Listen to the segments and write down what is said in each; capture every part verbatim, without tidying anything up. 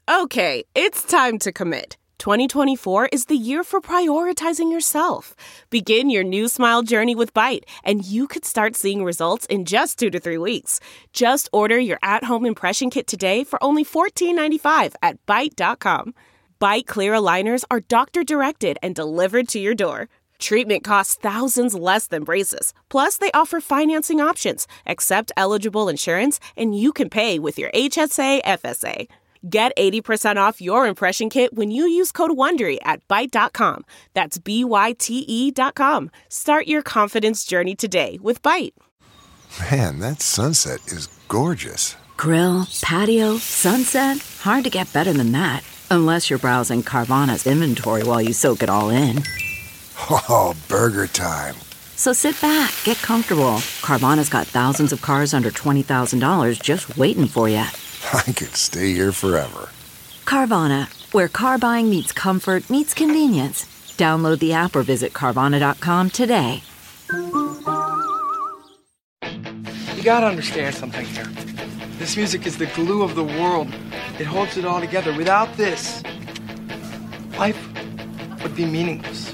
Okay, it's time to commit. twenty twenty-four is the year for prioritizing yourself. Begin your new smile journey with Byte, and you could start seeing results in just two to three weeks. Just order your at-home impression kit today for only fourteen ninety-five at byte dot com. Byte clear aligners are doctor-directed and delivered to your door. Treatment costs thousands less than braces. Plus, they offer financing options, accept eligible insurance, and you can pay with your H S A F S A. Get eighty percent off your impression kit when you use code WONDERY at byte dot com. That's B Y T E dot com. Start your confidence journey today with Byte. Man, that sunset is gorgeous. Grill, patio, sunset. Hard to get better than that. Unless you're browsing Carvana's inventory while you soak it all in. Oh, burger time. So sit back, get comfortable. Carvana's got thousands of cars under twenty thousand dollars just waiting for you. I could stay here forever. Carvana, where car buying meets comfort, meets convenience. Download the app or visit Carvana dot com today. You gotta understand something here. This music is the glue of the world. It holds it all together. Without this, life would be meaningless.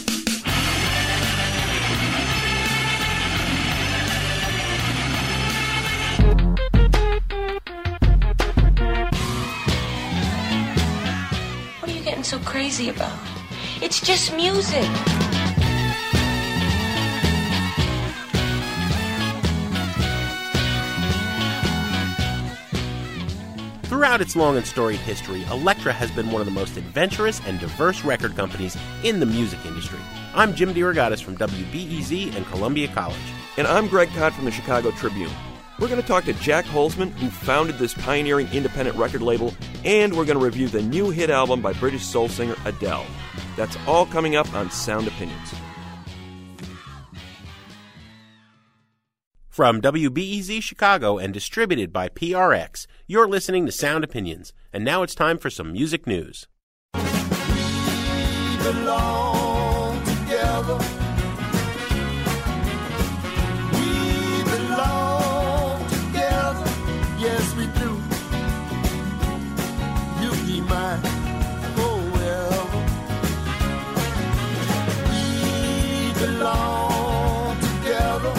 What are you getting so crazy about? It's just music. Throughout its long and storied history, Elektra has been one of the most adventurous and diverse record companies in the music industry. I'm Jim DeRogatis from W B E Z and Columbia College. And I'm Greg Kot from the Chicago Tribune. We're going to talk to Jack Holzman, who founded this pioneering independent record label, and we're going to review the new hit album by British soul singer Adele. That's all coming up on Sound Opinions. From W B E Z Chicago and distributed by P R X, you're listening to Sound Opinions. And now it's time for some music news. We belong together. We belong together. Yes, we do. You be mine forever. We belong together.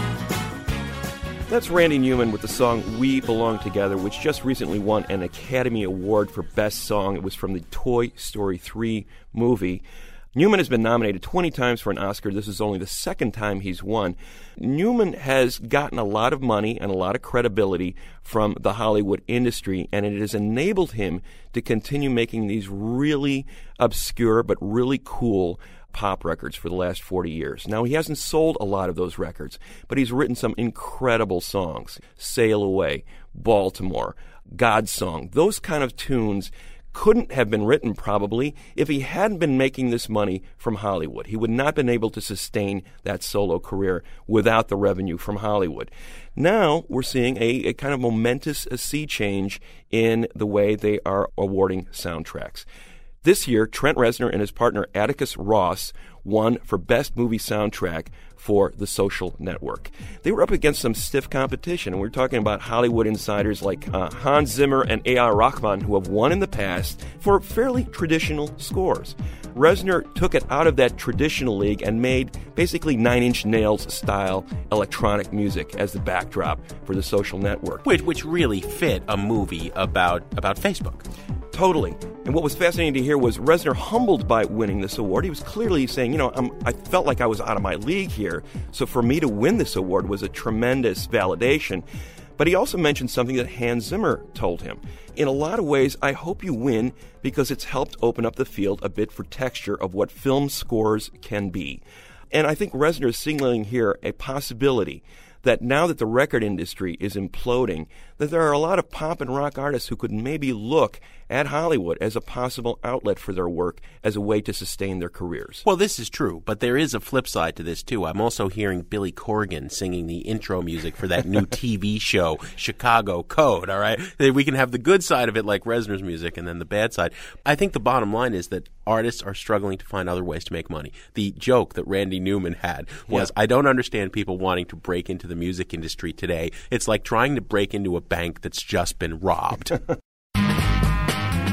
That's Randy Newman with the song We Belong Together, which just recently won an Academy Award for Best Song. It was from the Toy Story three movie. Newman has been nominated twenty times for an Oscar. This is only the second time he's won. Newman has gotten a lot of money and a lot of credibility from the Hollywood industry, and it has enabled him to continue making these really obscure but really cool pop records for the last forty years. Now, he hasn't sold a lot of those records, but he's written some incredible songs. Sail Away, Baltimore, God's Song. Those kind of tunes couldn't have been written probably if he hadn't been making this money from Hollywood. He would not have been able to sustain that solo career without the revenue from Hollywood. Now we're seeing a, a kind of momentous a sea change in the way they are awarding soundtracks. This year, Trent Reznor and his partner Atticus Ross won for Best Movie Soundtrack for The Social Network. They were up against some stiff competition, and we're talking about Hollywood insiders like uh, Hans Zimmer and A R Rahman, who have won in the past for fairly traditional scores. Reznor took it out of that traditional league and made basically Nine Inch Nails style electronic music as the backdrop for The Social Network. Which, which really fit a movie about, about Facebook. Totally. And what was fascinating to hear was Reznor humbled by winning this award. He was clearly saying, you know, I'm, I felt like I was out of my league here, so for me to win this award was a tremendous validation. But he also mentioned something that Hans Zimmer told him. In a lot of ways, I hope you win because it's helped open up the field a bit for texture of what film scores can be. And I think Reznor is signaling here a possibility that now that the record industry is imploding, that there are a lot of pop and rock artists who could maybe look at Hollywood as a possible outlet for their work as a way to sustain their careers. Well, this is true, but there is a flip side to this, too. I'm also hearing Billy Corgan singing the intro music for that new T V show, Chicago Code, all right? We can have the good side of it like Reznor's music and then the bad side. I think the bottom line is that artists are struggling to find other ways to make money. The joke that Randy Newman had was, yeah. I don't understand people wanting to break into the music industry today. It's like trying to break into a bank that's just been robbed.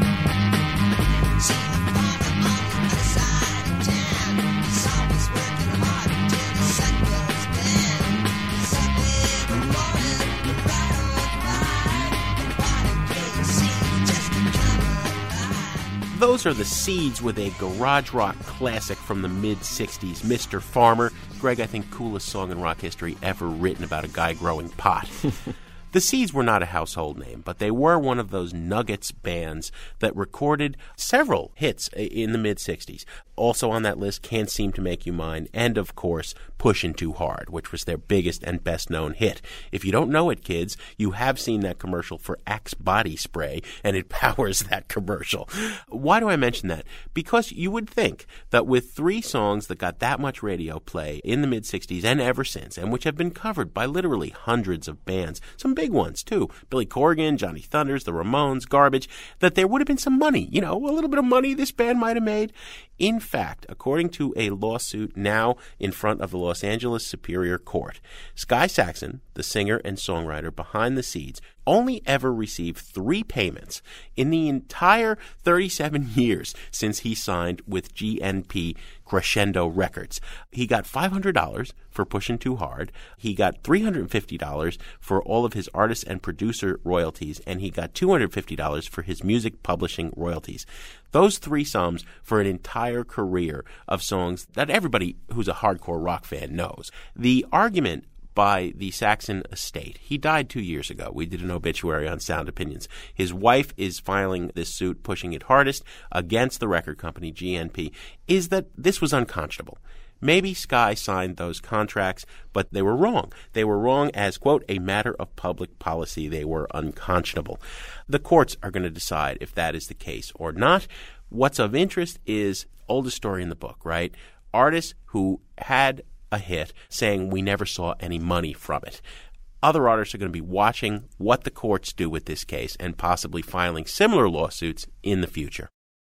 Those are the Seeds with a garage rock classic from the mid-sixties, Mister Farmer. Greg, I think coolest song in rock history ever written about a guy growing pot. The Seeds were not a household name, but they were one of those Nuggets bands that recorded several hits in the mid-sixties. Also on that list, Can't Seem to Make You Mine, and of course, Pushin' Too Hard, which was their biggest and best-known hit. If you don't know it, kids, you have seen that commercial for Axe body spray, and it powers that commercial. Why do I mention that? Because you would think that with three songs that got that much radio play in the mid-sixties and ever since, and which have been covered by literally hundreds of bands, some big ones too, Billy Corgan, Johnny Thunders, the Ramones, Garbage, that there would have been some money, you know, a little bit of money this band might have made. In fact, according to a lawsuit now in front of the Los Angeles Superior Court, Sky Saxon, the singer and songwriter behind the Seeds, only ever received three payments in the entire thirty-seven years since he signed with G N P Crescendo Records. He got five hundred dollars for Pushin' Too Hard. He got three hundred fifty dollars for all of his artist and producer royalties, and he got two hundred fifty dollars for his music publishing royalties. Those three sums for an entire career of songs that everybody who's a hardcore rock fan knows. The argument by the Saxon estate. He died two years ago. We did an obituary on Sound Opinions. His wife is filing this suit, pushing it hardest against the record company, G N P, is that this was unconscionable. Maybe Sky signed those contracts, but they were wrong. They were wrong as, quote, a matter of public policy. They were unconscionable. The courts are going to decide if that is the case or not. What's of interest is oldest story in the book, right? Artists who had a hit saying we never saw any money from it. Other artists are going to be watching what the courts do with this case and possibly filing similar lawsuits in the future.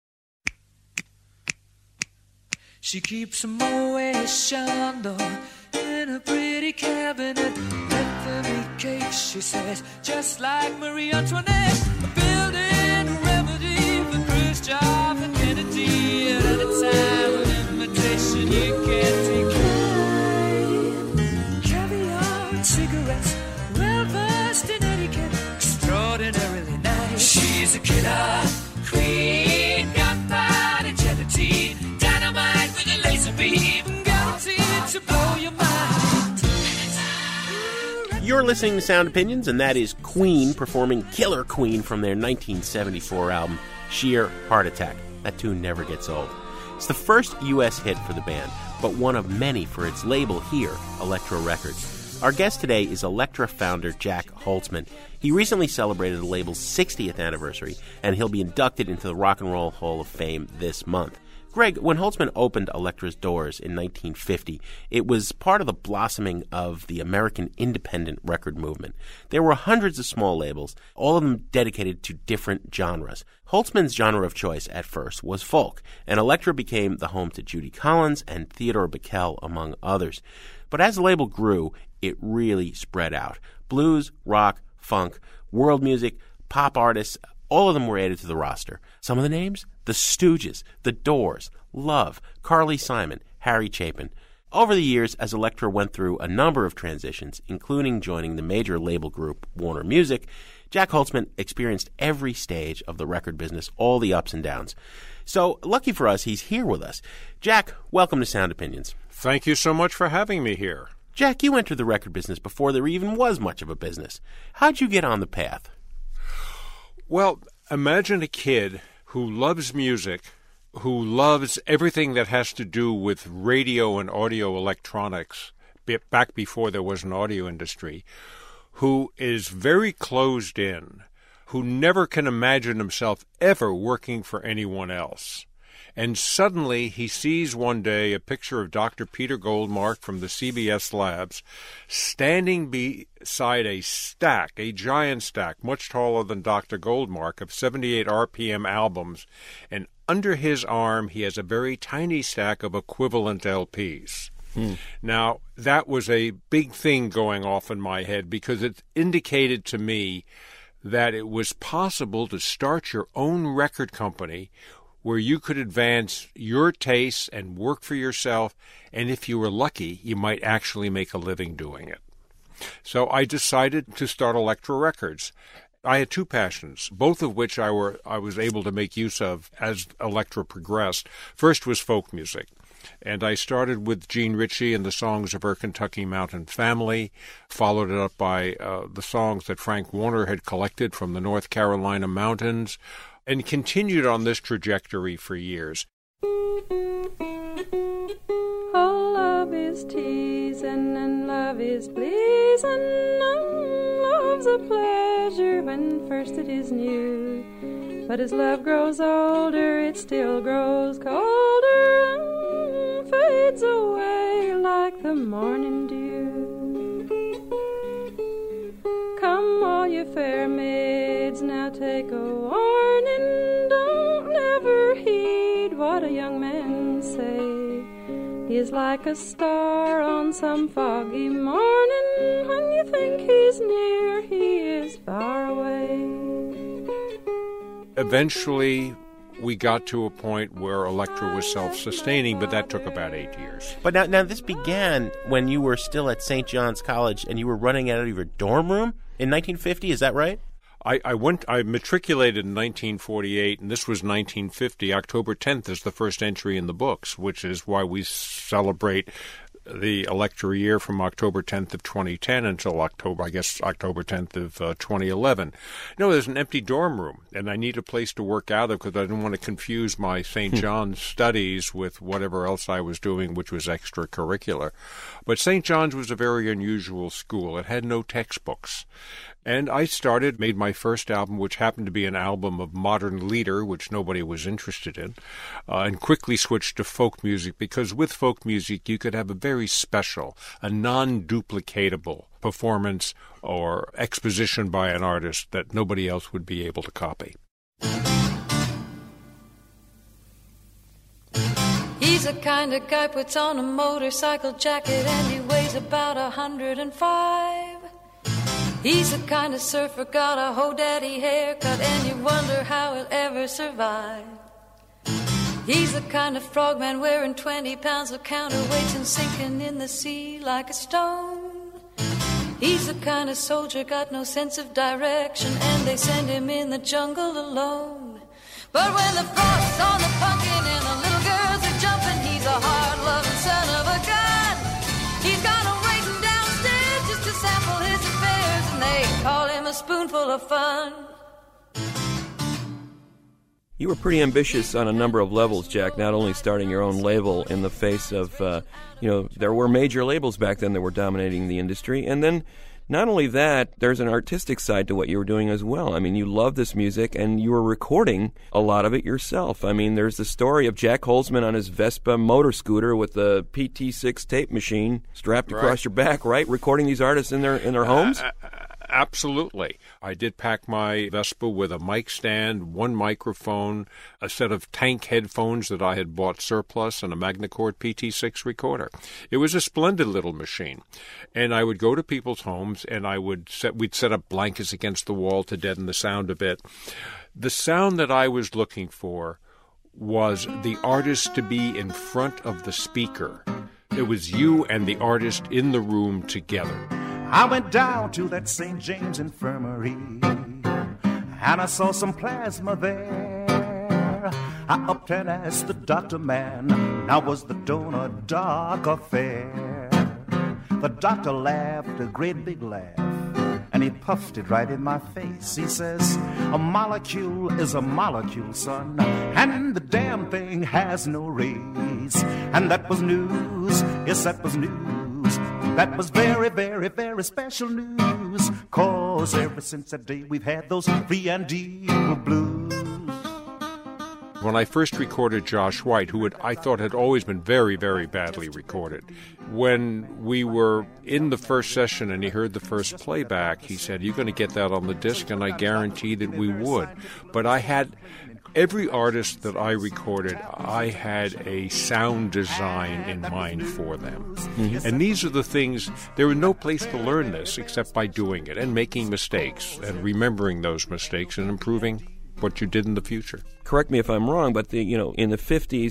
She keeps a Moet Chandon in a pretty cabinet. Let them eat cake, she says, just like Marie Antoinette. A building remedy for Khrushchev and Kennedy. At any time, an invitation you can't decline. Caviar and cigarettes, well versed in etiquette, extraordinarily nice. She's a killer queen, gunpowder gelatine. Dynamite with a laser beam, guaranteed to blow your mind. You're listening to Sound Opinions, and that is Queen performing Killer Queen from their nineteen seventy-four album, Sheer Heart Attack. That tune never gets old. It's the first U S hit for the band, but one of many for its label here, Elektra Records. Our guest today is Elektra founder Jac Holzman. He recently celebrated the label's sixtieth anniversary, and he'll be inducted into the Rock and Roll Hall of Fame this month. Greg, when Holzman opened Elektra's doors in nineteen fifty, it was part of the blossoming of the American independent record movement. There were hundreds of small labels, all of them dedicated to different genres. Holzman's genre of choice at first was folk, and Elektra became the home to Judy Collins and Theodore Bikel, among others. But as the label grew, it really spread out. Blues, rock, funk, world music, pop artists, all of them were added to the roster. Some of the names? The Stooges, The Doors, Love, Carly Simon, Harry Chapin. Over the years, as Elektra went through a number of transitions, including joining the major label group Warner Music, Jac Holzman experienced every stage of the record business, all the ups and downs. So, lucky for us, he's here with us. Jac, welcome to Sound Opinions. Thank you so much for having me here. Jac, you entered the record business before there even was much of a business. How'd you get on the path? Well, imagine a kid who loves music, who loves everything that has to do with radio and audio electronics, back before there was an audio industry, who is very closed in, who never can imagine himself ever working for anyone else. And suddenly he sees one day a picture of Doctor Peter Goldmark from the C B S labs standing beside a stack, a giant stack, much taller than Doctor Goldmark, of seventy-eight R P M albums. And under his arm he has a very tiny stack of equivalent L Ps. Hmm. Now, that was a big thing going off in my head because it indicated to me that it was possible to start your own record company where you could advance your tastes and work for yourself, and if you were lucky, you might actually make a living doing it. So I decided to start Elektra Records. I had two passions, both of which I were I was able to make use of as Elektra progressed. First was folk music. And I started with Jean Ritchie and the songs of her Kentucky Mountain Family, followed it up by uh, the songs that Frank Warner had collected from the North Carolina mountains, and continued on this trajectory for years. Oh, love is teasing and love is pleasing, and love's a pleasure when first it is new. But as love grows older, it still grows colder and fades away like the morning dew. Come, all you fair maids, now take a warning. Don't never heed what a young man say. He is like a star on some foggy morning. When you think he's near, he is far away. Eventually, we got to a point where Elektra was self-sustaining, but that took about eight years. But now, now this began when you were still at Saint John's College and you were running out of your dorm room in nineteen fifty, is that right? I, I went. I matriculated in nineteen forty-eight, and this was nineteen fifty. October tenth is the first entry in the books, which is why we celebrate the Elektra year from October tenth of twenty ten until October, I guess, October tenth of uh, twenty eleven. No, there's an empty dorm room, and I need a place to work out of because I didn't want to confuse my Saint John's studies with whatever else I was doing, which was extracurricular. But Saint John's was a very unusual school. It had no textbooks. And I started, made my first album, which happened to be an album of modern lieder, which nobody was interested in, uh, and quickly switched to folk music, because with folk music you could have a very special, a non-duplicatable performance or exposition by an artist that nobody else would be able to copy. He's the kind of guy puts on a motorcycle jacket and he weighs about a hundred and five. He's the kind of surfer, got a ho-daddy haircut, and you wonder how he'll ever survive. He's the kind of frogman wearing twenty pounds of counterweights and sinking in the sea like a stone. He's the kind of soldier, got no sense of direction, and they send him in the jungle alone. But when the frost's on the pumpkin and the little girls are jumping, he's a hard-loving son of a gun. He's got a waiting downstairs just to sample his affairs, and they call him a spoonful of fun. You were pretty ambitious on a number of levels, Jack, not only starting your own label in the face of, uh, you know, there were major labels back then that were dominating the industry, and then not only that, there's an artistic side to what you were doing as well. I mean, you love this music, and you were recording a lot of it yourself. I mean, there's the story of Jack Holzman on his Vespa motor scooter with the P T six tape machine strapped right across your back, right? Recording these artists in their in their homes? Uh, uh, Absolutely. I did pack my Vespa with a mic stand, one microphone, a set of tank headphones that I had bought surplus, and a Magnacord P T six recorder. It was a splendid little machine. And I would go to people's homes, and I would set, we'd set up blankets against the wall to deaden the sound a bit. The sound that I was looking for was the artist to be in front of the speaker. It was you and the artist in the room together. I went down to that Saint James Infirmary, and I saw some plasma there. I upped and asked the doctor man, now was the donor dark or fair? The doctor laughed a great big laugh, and he puffed it right in my face. He says, a molecule is a molecule, son, and the damn thing has no rays. And that was news, yes, that was news. That was very, very, very special news, 'cause ever since that day we've had those free and deal blues. When I first recorded Josh White, who had, I thought had always been very, very badly recorded, when we were in the first session and he heard the first playback, he said, you're going to get that on the disc, and I guaranteed that we would. But I had... Every artist that I recorded, I had a sound design in mind for them. Mm-hmm. And these are the things, there was no place to learn this except by doing it and making mistakes and remembering those mistakes and improving what you did in the future. Correct me if I'm wrong, but the, you know, in the fifties,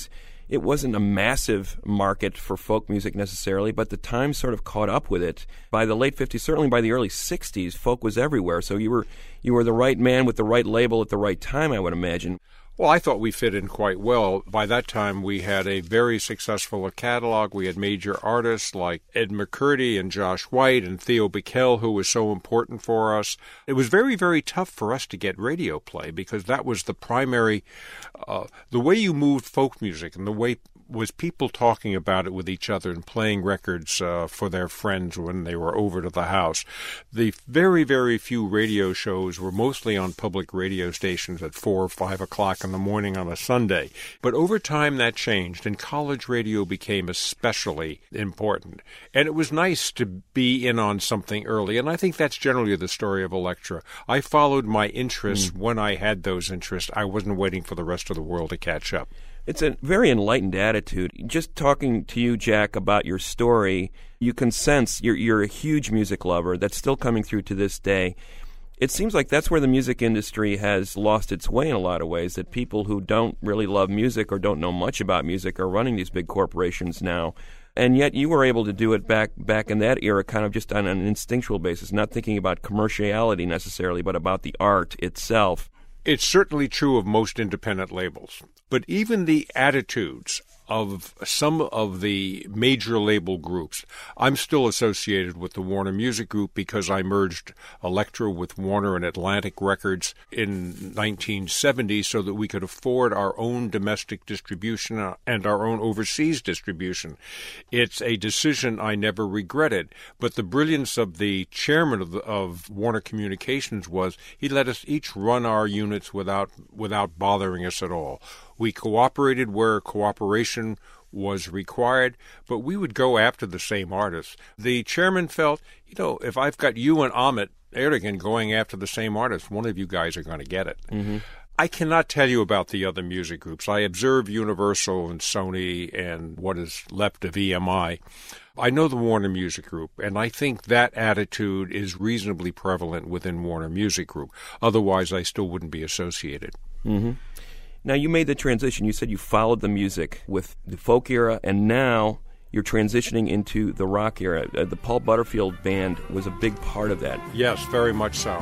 it wasn't a massive market for folk music necessarily, but the Times sort of caught up with it. By the late fifties, certainly by the early sixties, folk was everywhere. So you were you were the right man with the right label at the right time, I would imagine. Well, I thought we fit in quite well. By that time, we had a very successful catalog. We had major artists like Ed McCurdy and Josh White and Theo Bickel, who was so important for us. It was very, very tough for us to get radio play because that was the primary, uh, the way you moved folk music and the way was people talking about it with each other and playing records uh, for their friends when they were over to the house. The very, very few radio shows were mostly on public radio stations at four or five o'clock in the morning on a Sunday. But over time that changed, and college radio became especially important. And it was nice to be in on something early, and I think that's generally the story of Elektra. I followed my interests mm. when I had those interests. I wasn't waiting for the rest of the world to catch up. It's a very enlightened attitude. Just talking to you, Jack, about your story, you can sense you're, you're a huge music lover. That's still coming through to this day. It seems like that's where the music industry has lost its way in a lot of ways, that people who don't really love music or don't know much about music are running these big corporations now. And yet you were able to do it back back in that era kind of just on an instinctual basis, not thinking about commerciality necessarily, but about the art itself. It's certainly true of most independent labels. But even the attitudes of some of the major label groups, I'm still associated with the Warner Music Group because I merged Elektra with Warner and Atlantic Records in nineteen seventy so that we could afford our own domestic distribution and our own overseas distribution. It's a decision I never regretted, but the brilliance of the chairman of, the, of Warner Communications was he let us each run our units without without bothering us at all. We cooperated where cooperation was required, but we would go after the same artists. The chairman felt, you know, if I've got you and Ahmet Ertegun going after the same artist, one of you guys are going to get it. Mm-hmm. I cannot tell you about the other music groups. I observe Universal and Sony and what is left of E M I. I know the Warner Music Group, and I think that attitude is reasonably prevalent within Warner Music Group. Otherwise, I still wouldn't be associated. Mm-hmm. Now, you made the transition. You said you followed the music with the folk era, and now you're transitioning into the rock era. Uh, the Paul Butterfield Band was a big part of that. Yes, very much so.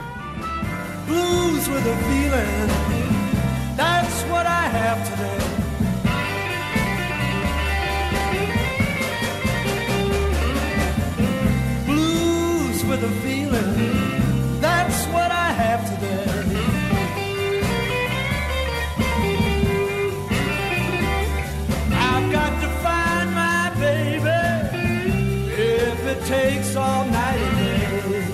Blues with a feeling, that's what I have today. Blues with a feeling, that's what I have today. I've got to find my baby if it takes all night and day.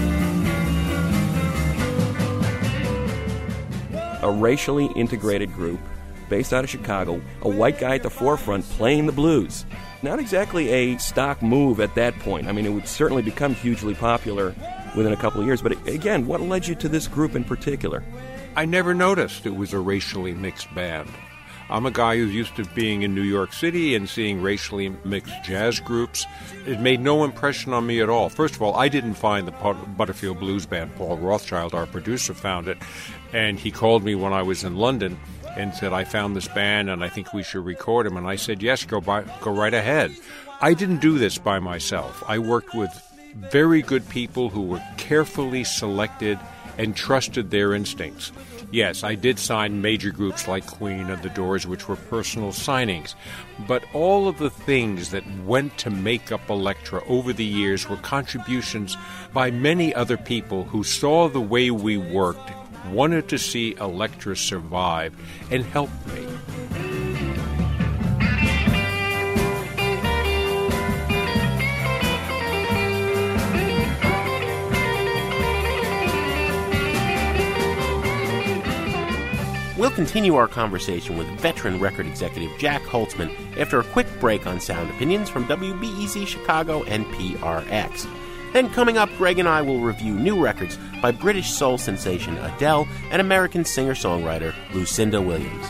A racially integrated group based out of Chicago, a white guy at the forefront playing the blues. Not exactly a stock move at that point. I mean, it would certainly become hugely popular within a couple of years. But again, what led you to this group in particular? I never noticed it was a racially mixed band. I'm a guy who's used to being in New York City and seeing racially mixed jazz groups. It made no impression on me at all. First of all, I didn't find the Butterfield Blues Band. Paul Rothschild, our producer, found it. And he called me when I was in London and said, I found this band and I think we should record them. And I said, yes, go, by, go right ahead. I didn't do this by myself. I worked with very good people who were carefully selected and trusted their instincts. Yes, I did sign major groups like Queen and The Doors, which were personal signings. But all of the things that went to make up Elektra over the years were contributions by many other people who saw the way we worked, wanted to see Elektra survive, and helped me. We'll continue our conversation with veteran record executive Jack Holtzman after a quick break on Sound Opinions from W B E Z Chicago and P R X. Then coming up, Greg and I will review new records by British soul sensation Adele and American singer-songwriter Lucinda Williams.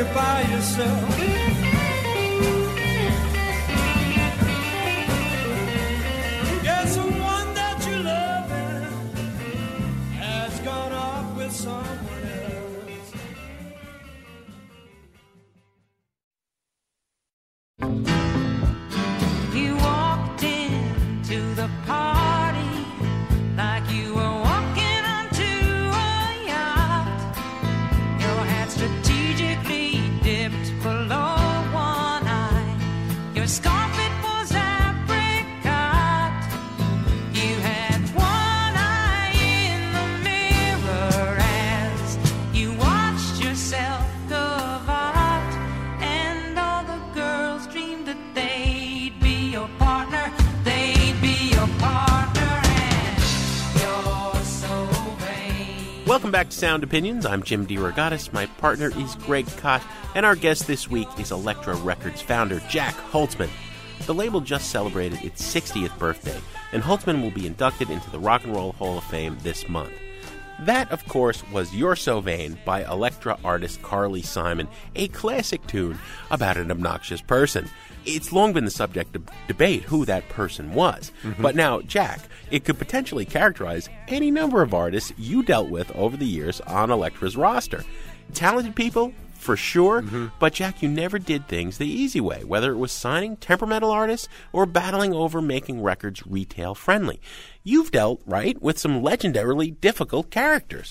by yourself. Guess the one that you love has gone off with someone else. You walked into the party like you were walking onto a yacht. Your hat strategically dipped below one eye. Your scarf, it was apricot. You had one eye in the mirror as you watched yourself go out. And all the girls dreamed that they'd be your partner. They'd be your partner, and you're so vain. Welcome back to Sound Opinions. I'm Jim DeRogatis. My partner is Greg Kot, and our guest this week is Elektra Records founder Jack Holzman. The label just celebrated its sixtieth birthday, and Holzman will be inducted into the Rock and Roll Hall of Fame this month. That, of course, was You're So Vain by Elektra artist Carly Simon, a classic tune about an obnoxious person. It's long been the subject of debate who that person was. Mm-hmm. But now, Jack, it could potentially characterize any number of artists you dealt with over the years on Elektra's roster. Talented people, for sure, mm-hmm. but Jack, you never did things the easy way, whether it was signing temperamental artists or battling over making records retail-friendly. You've dealt, right, with some legendarily difficult characters.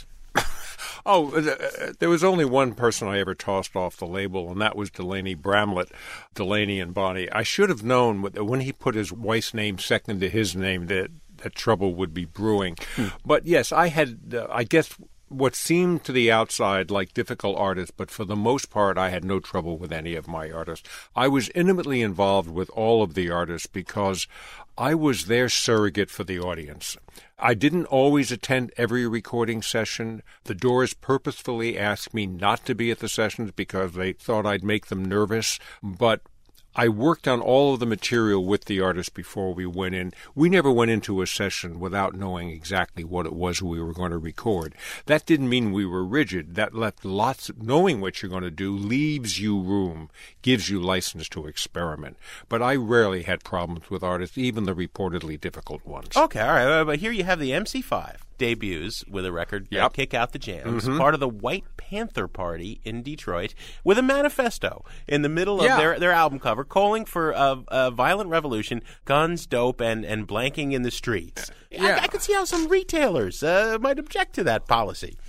Oh, uh, there was only one person I ever tossed off the label, and that was Delaney Bramlett, Delaney and Bonnie. I should have known when he put his wife's name second to his name that, that trouble would be brewing. Hmm. But yes, I had, uh, I guess, what seemed to the outside like difficult artists, but for the most part, I had no trouble with any of my artists. I was intimately involved with all of the artists because I was their surrogate for the audience. I didn't always attend every recording session. The Doors purposefully asked me not to be at the sessions because they thought I'd make them nervous, but I worked on all of the material with the artist before we went in. We never went into a session without knowing exactly what it was we were going to record. That didn't mean we were rigid. That left lots of, knowing what you're going to do leaves you room, gives you license to experiment. But I rarely had problems with artists, even the reportedly difficult ones. Okay, all right, but here you have the M C five debuts with a record, yep. Kick Out the Jams, mm-hmm. part of the White Panther Party in Detroit, with a manifesto in the middle of yeah. their, their album cover, calling for a, a violent revolution, guns, dope, and, and blanking in the streets. Yeah. I, I could see how some retailers uh, might object to that policy.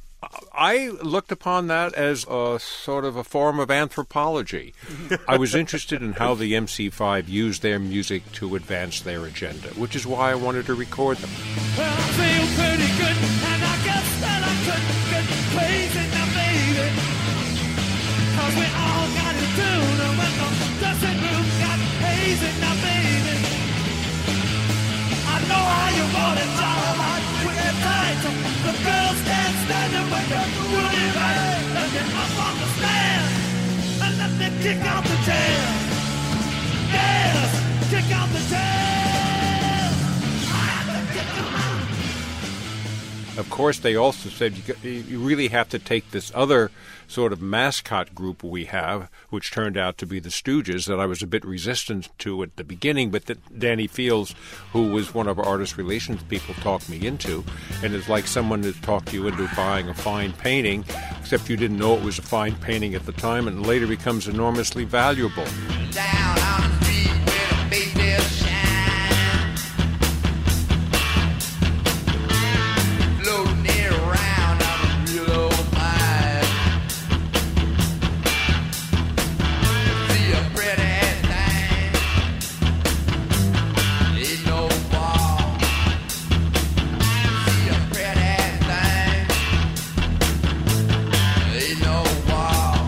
I looked upon that as a sort of a form of anthropology. I was interested in how the M C five used their music to advance their agenda, which is why I wanted to record them. Well, I feel pretty good, and I guess that I couldn't get crazy now, baby. 'Cause we all got it tune, and when the dressing room got hazy now, baby. I know how you want it, John, with that tight. The girls can't stand it when you're doing it right. Let me up on the stand, and let me kick out the jam. Yes, kick out the jam. I have to kick them out. Of course, they also said you, got, you really have to take this other sort of mascot group we have, which turned out to be the Stooges, that I was a bit resistant to at the beginning, but that Danny Fields, who was one of our artist relations people, talked me into. And it's like someone that talked you into buying a fine painting, except you didn't know it was a fine painting at the time, and later becomes enormously valuable. Down on the street where the baseball shine, floating around on a real old vibe. See a pretty thing, ain't no ball. See a pretty thing, ain't no wall.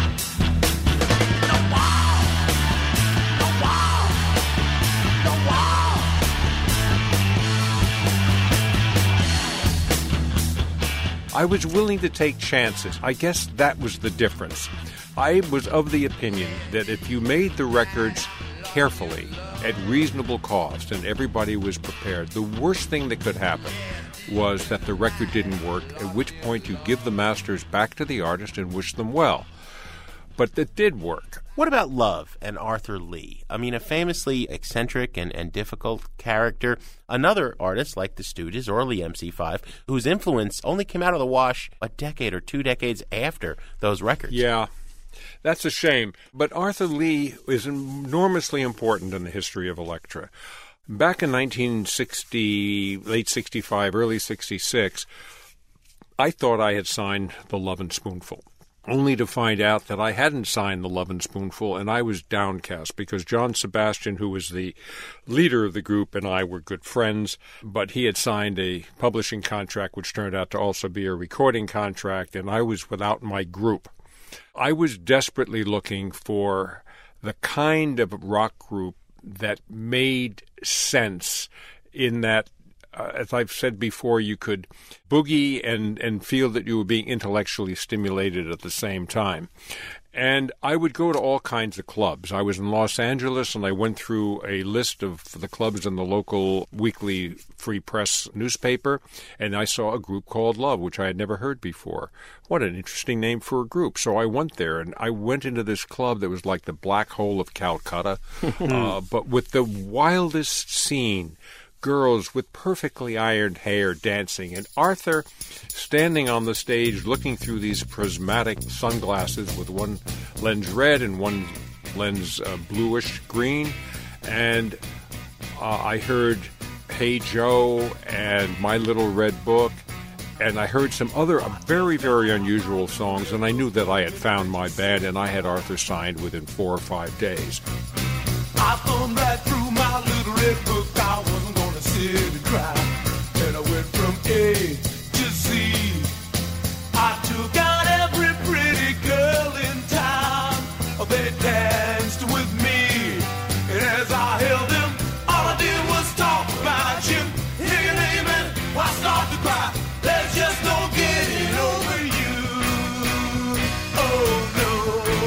No wall, no wall, no wall. I was willing to take chances. I guess that was the difference. I was of the opinion that if you made the records carefully, at reasonable cost, and everybody was prepared, the worst thing that could happen was that the record didn't work, at which point you give the masters back to the artist and wish them well. but it did work. What about Love and Arthur Lee? I mean, a famously eccentric and, and difficult character. Another artist like the Stooges or Lee M C five, whose influence only came out of the wash a decade or two decades after those records. Yeah, that's a shame. But Arthur Lee is enormously important in the history of Elektra. Back in nineteen sixty, late sixty-five, early sixty-six, I thought I had signed the Lovin' Spoonful, only to find out that I hadn't signed the Lovin' Spoonful, and I was downcast because John Sebastian, who was the leader of the group, and I were good friends, but he had signed a publishing contract which turned out to also be a recording contract, and I was without my group. I was desperately looking for the kind of rock group that made sense in that, uh, as I've said before, you could boogie and, and feel that you were being intellectually stimulated at the same time. And I would go to all kinds of clubs. I was in Los Angeles, and I went through a list of the clubs in the local weekly free press newspaper, and I saw a group called Love, which I had never heard before. What an interesting name for a group. So I went there, and I went into this club that was like the Black Hole of Calcutta, uh, but with the wildest scene. Girls with perfectly ironed hair dancing, and Arthur standing on the stage looking through these prismatic sunglasses with one lens red and one lens uh, bluish green. And uh, I heard Hey Joe and My Little Red Book, and I heard some other uh, very, very unusual songs, and I knew that I had found my band, and I had Arthur signed within four or five days. I thumbed right through my little red book. I wasn't gonna sit and cry. And I went from A to Z. I took out every pretty girl in town. They danced with me. And as I held them, all I did was talk about Jim. Hear your name and I start to cry. There's just no getting over you. Oh no.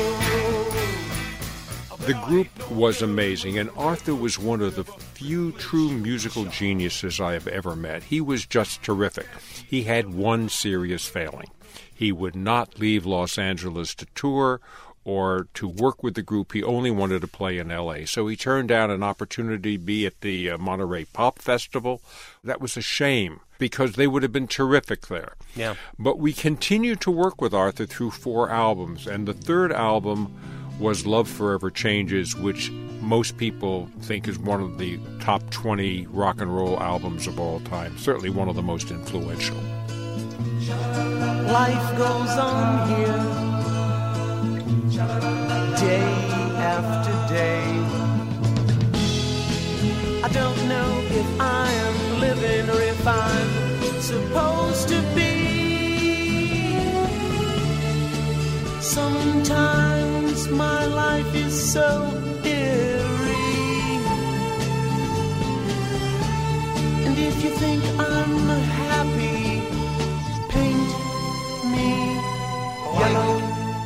The group was amazing, and Arthur was one of the few true musical geniuses I have ever met. He was just terrific. He had one serious failing. He would not leave Los Angeles to tour or to work with the group. He only wanted to play in L A. So he turned down an opportunity to be at the uh, Monterey Pop Festival. That was a shame, because they would have been terrific there. Yeah. But we continued to work with Arthur through four albums, and the third album was Love Forever Changes, which most people think is one of the top twenty rock and roll albums of all time. Certainly one of the most influential. Life goes on here, day after day. I don't know if I am living or if I'm supposed to be. Sometimes my life is so eerie, and if you think I'm happy, paint me yellow.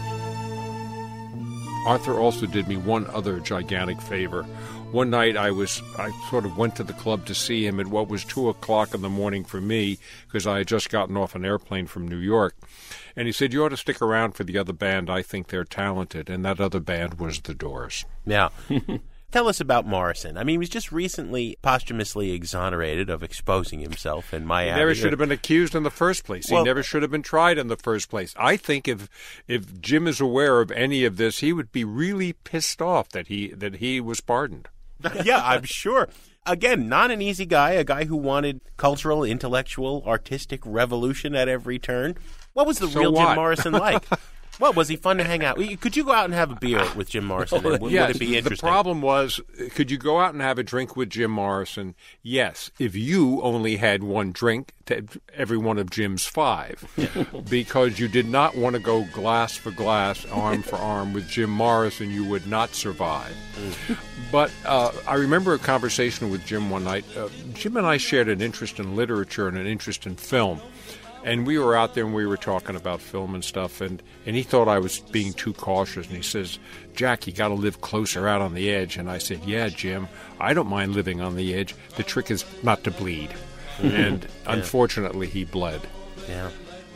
Arthur also did me one other gigantic favor. One night I was, I sort of went to the club to see him at what was two o'clock in the morning for me, because I had just gotten off an airplane from New York. And he said, you ought to stick around for the other band. I think they're talented. And that other band was The Doors. Yeah. Tell us about Morrison. I mean, he was just recently posthumously exonerated of exposing himself in Miami. He never should have been accused in the first place. Well, he never should have been tried in the first place. I think if if Jim is aware of any of this, he would be really pissed off that he that he was pardoned. Yeah, I'm sure. Again, not an easy guy, a guy who wanted cultural, intellectual, artistic revolution at every turn. What was the So real what? Jim Morrison like? Well, was he fun to hang out? Could you go out and have a beer with Jim Morrison? And would, yes, would it be interesting? The problem was, could you go out and have a drink with Jim Morrison? Yes, if you only had one drink to every one of Jim's five, because you did not want to go glass for glass, arm for arm with Jim Morrison. You would not survive. But uh, I remember a conversation with Jim one night. Uh, Jim and I shared an interest in literature and an interest in film. And we were out there and we were talking about film and stuff, and, and he thought I was being too cautious. And he says, Jack, you got to live closer out on the edge. And I said, yeah, Jim, I don't mind living on the edge. The trick is not to bleed. And Yeah. unfortunately, he bled. Yeah.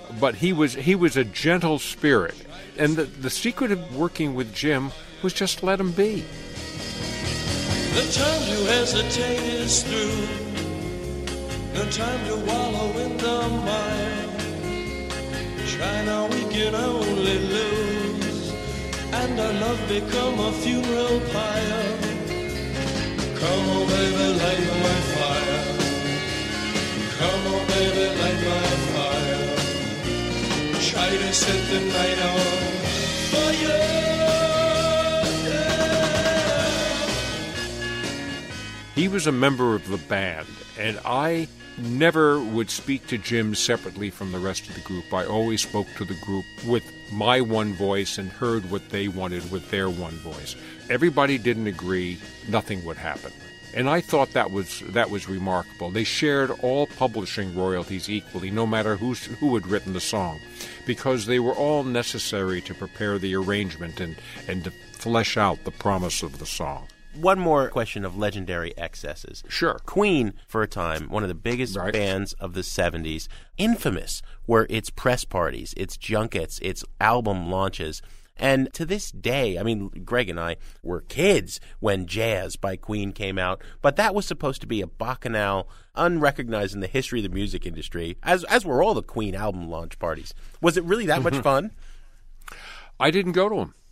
but he was he was a gentle spirit. And the, the secret of working with Jim was just let him be. The time to hesitate is through. No time to wallow in the mire. Try now, we can only lose, and our love become a funeral pyre. Come on, baby, light my fire. Come on, baby, light my fire. Try to set the night on fire. He was a member of the band, and I never would speak to Jim separately from the rest of the group. I always spoke to the group with my one voice and heard what they wanted with their one voice. Everybody didn't agree, nothing would happen. And I thought that was that was remarkable. They shared all publishing royalties equally, no matter who's, who had written the song, because they were all necessary to prepare the arrangement and, and to flesh out the promise of the song. One more question of legendary excesses. Sure. Queen, for a time, one of the biggest right. bands of the seventies, infamous were its press parties, its junkets, its album launches. And to this day, I mean, Greg and I were kids when Jazz by Queen came out, but that was supposed to be a bacchanal, unrecognized in the history of the music industry, as as were all the Queen album launch parties. Was it really that much fun? I didn't go to them.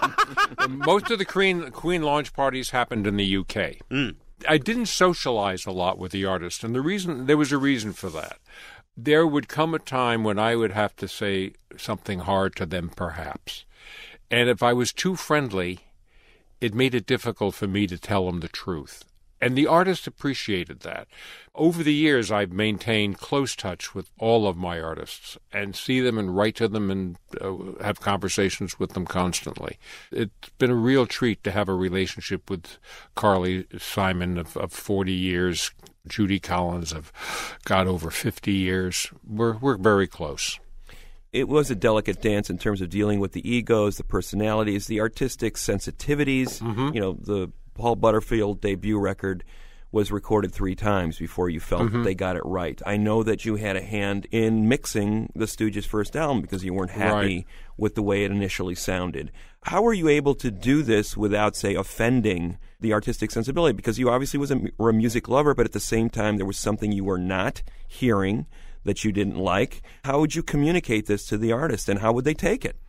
Most of the Queen, Queen launch parties happened in the U K. Mm. I didn't socialize a lot with the artist, and the reason there was a reason for that. There would come a time when I would have to say something hard to them, perhaps. And if I was too friendly, it made it difficult for me to tell them the truth. And the artist appreciated that. Over the years, I've maintained close touch with all of my artists and see them and write to them and uh, have conversations with them constantly. It's been a real treat to have a relationship with Carly Simon of, of forty years, Judy Collins of, God, over fifty years. We're we're very close. It was a delicate dance in terms of dealing with the egos, the personalities, the artistic sensitivities. Mm-hmm. You know, the Paul Butterfield debut record was recorded three times before you felt mm-hmm. that they got it right. I know that you had a hand in mixing the Stooges' first album because you weren't happy right. with the way it initially sounded. How were you able to do this without, say, offending the artistic sensibility? Because you obviously was a, were a music lover, but at the same time there was something you were not hearing that you didn't like. How would you communicate this to the artist, and how would they take it?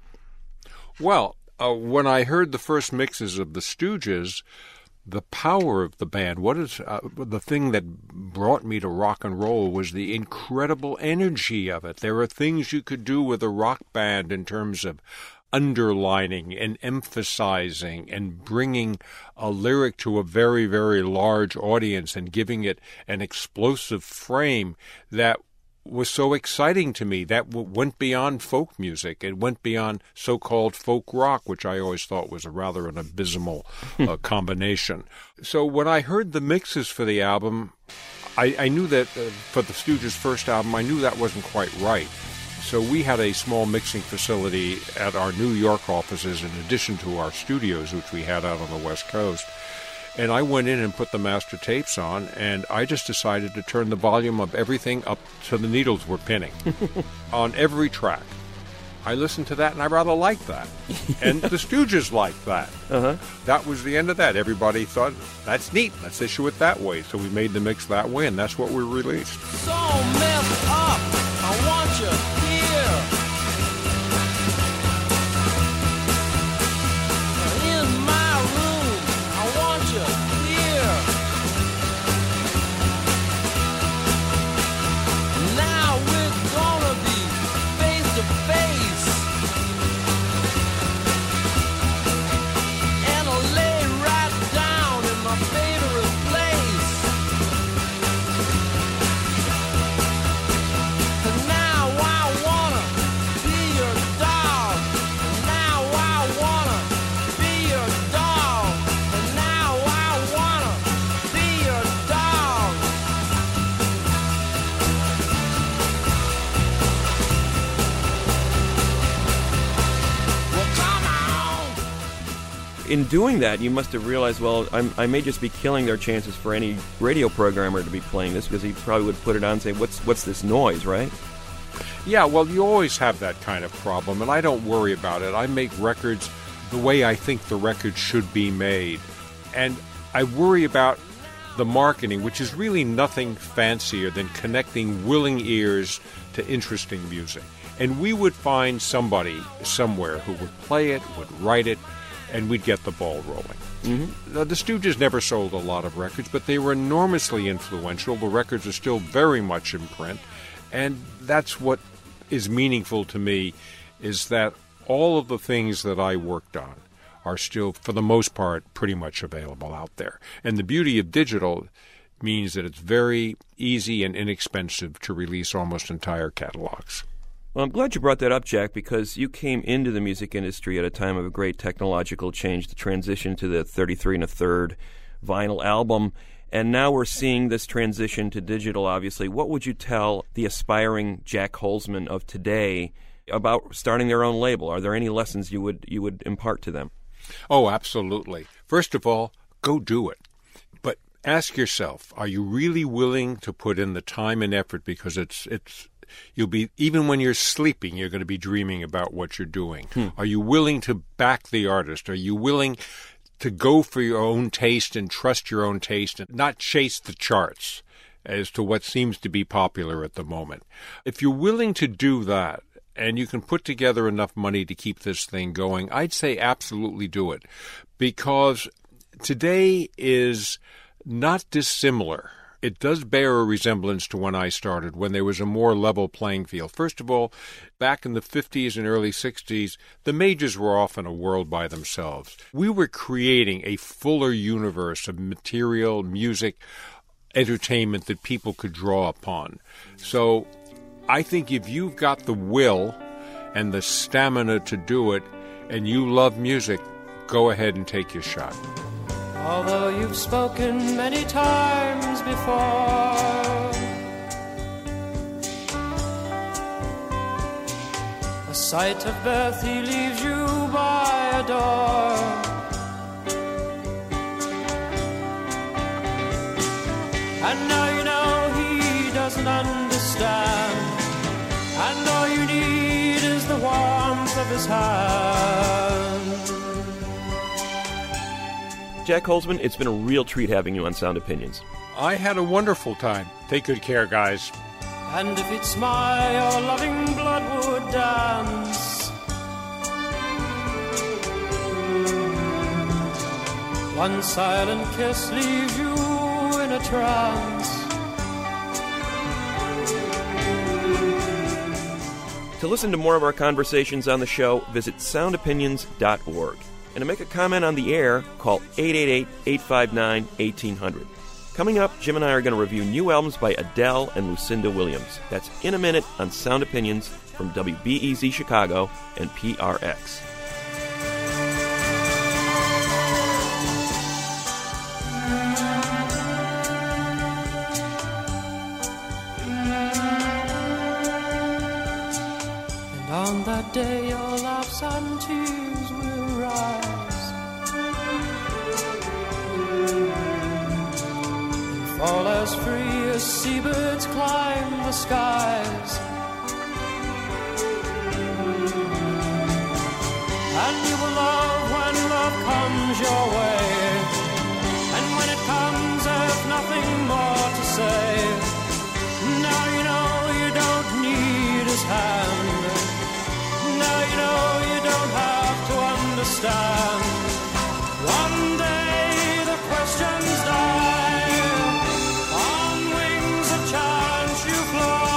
Well, uh, when I heard the first mixes of the Stooges, the power of the band, what is uh, the thing that brought me to rock and roll was the incredible energy of it. There are things you could do with a rock band in terms of underlining and emphasizing and bringing a lyric to a very, very large audience and giving it an explosive frame that was so exciting to me. That w- went beyond folk music. It went beyond so-called folk rock, which I always thought was a rather an abysmal uh, combination. So when I heard the mixes for the album, I, I knew that uh, for the Stooges' first album, I knew that wasn't quite right. So we had a small mixing facility at our New York offices in addition to our studios, which we had out on the West Coast. And I went in and put the master tapes on, and I just decided to turn the volume of everything up so the needles were pinning on every track. I listened to that, and I rather liked that. And the Stooges liked that. Uh-huh. That was the end of that. Everybody thought, that's neat. Let's issue it that way. So we made the mix that way, and that's what we released. So messed up, I want you here. In doing that, you must have realized, well, I'm, I may just be killing their chances for any radio programmer to be playing this, because he probably would put it on and say, what's what's this noise, right? Yeah, well, you always have that kind of problem, and I don't worry about it. I make records the way I think the record should be made. And I worry about the marketing, which is really nothing fancier than connecting willing ears to interesting music. And we would find somebody somewhere who would play it, would write it, and we'd get the ball rolling. Mm-hmm. Now, the Stooges never sold a lot of records, but they were enormously influential. The records are still very much in print. And that's what is meaningful to me, is that all of the things that I worked on are still, for the most part, pretty much available out there. And the beauty of digital means that it's very easy and inexpensive to release almost entire catalogs. Well, I'm glad you brought that up, Jack, because you came into the music industry at a time of a great technological change, the transition to the thirty-three and a third vinyl album, and now we're seeing this transition to digital, obviously. What would you tell the aspiring Jack Holzman of today about starting their own label? Are there any lessons you would you would impart to them? Oh, absolutely. First of all, go do it. But ask yourself, are you really willing to put in the time and effort? Because it's it's you'll be, even when you're sleeping, you're going to be dreaming about what you're doing. Hmm. Are you willing to back the artist? Are you willing to go for your own taste and trust your own taste and not chase the charts as to what seems to be popular at the moment? If you're willing to do that, and you can put together enough money to keep this thing going, I'd say absolutely do it. Because today is not dissimilar. It does bear a resemblance to when I started, when there was a more level playing field. First of all, back in the fifties and early sixties, the majors were often a world by themselves. We were creating a fuller universe of material, music, entertainment that people could draw upon. So I think if you've got the will and the stamina to do it, and you love music, go ahead and take your shot. Although you've spoken many times before, the sight of birth he leaves you by a door. And now you know he doesn't understand, and all you need is the warmth of his hand. Jack Holzman, it's been a real treat having you on Sound Opinions. I had a wonderful time. Take good care, guys. And if it's my your loving blood would dance, one silent kiss leaves you in a trance. To listen to more of our conversations on the show, visit sound opinions dot org. And to make a comment on the air, call eight eight eight, eight five nine, one eight hundred. Coming up, Jim and I are going to review new albums by Adele and Lucinda Williams. That's in a minute on Sound Opinions from W B E Z Chicago and P R X. And on that day your laughs and tears will rise, and fall as free as seabirds climb the skies. And you will love when love comes your way, and when it comes there's nothing more to say. Now you know you don't need his hand. Now you know you don't have to understand. One day the questions die, on wings of chance you fly.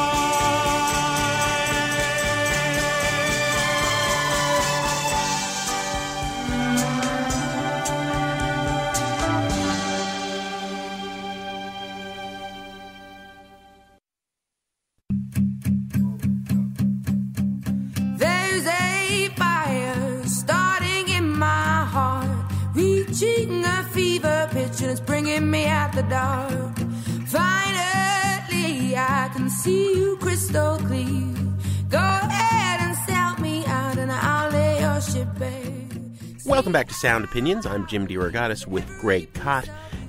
There's a fire starting in my heart, reaching a fever pitch and it's bringing me out the dark. Finally I can see you crystal clear. Go ahead and sell me out and I'll lay your ship bare. Welcome back to Sound Opinions. I'm Jim DeRogatis with Greg Kot.